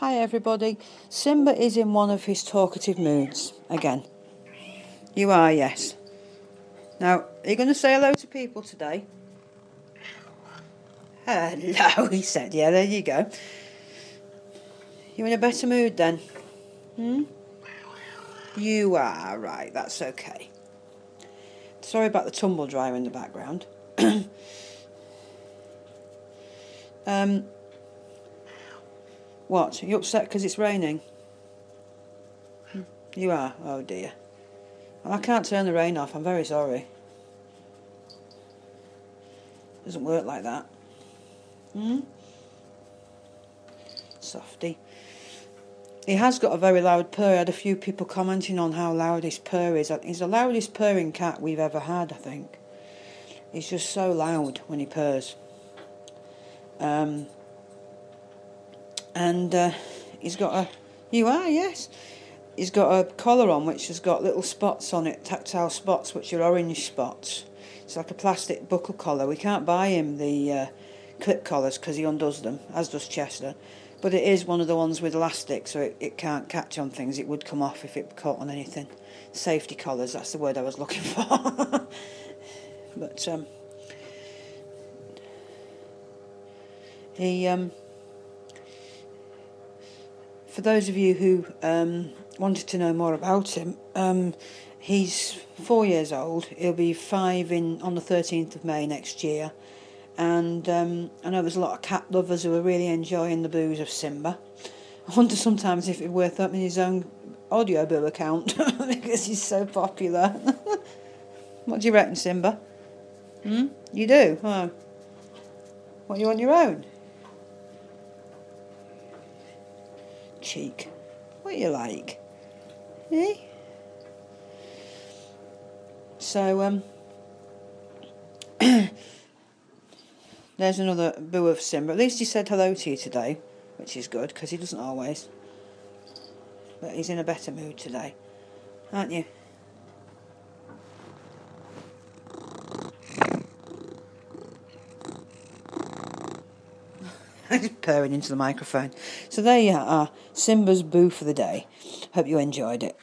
Hi everybody. Simba is in one of his talkative moods again. You are, yes. Now, are you going to say hello to people today? Hello, he said. Yeah, there you go. You in a better mood then? You are, right, that's okay. Sorry about the tumble dryer in the background. What? Are you upset because it's raining? You are? Oh dear. Well, I can't turn the rain off, I'm very sorry. Doesn't work like that. Softy. He has got a very loud purr. I had a few people commenting on how loud his purr is. He's the loudest purring cat we've ever had, I think. He's just so loud when he purrs. He's got a... You are, yes. He's got a collar on which has got little spots on it, tactile spots, which are orange spots. It's like a plastic buckle collar. We can't buy him the clip collars because he undoes them, as does Chester. But it is one of the ones with elastic, so it can't catch on things. It would come off if it caught on anything. Safety collars, that's the word I was looking for. But for those of you who wanted to know more about him, he's 4 years old. He'll be 5 on the 13th of May next year. And I know there's a lot of cat lovers who are really enjoying the boos of Simba. I wonder sometimes if it's worth opening his own Audioboo account because he's so popular. What do you reckon, Simba? You do? Oh. What, you on your own? Cheek. What are you like? Eh? So, there's another boo of Simba. At least he said hello to you today, which is good, because he doesn't always. But he's in a better mood today, aren't you? I'm just purring into the microphone. So there you are, Simba's boo for the day. Hope you enjoyed it.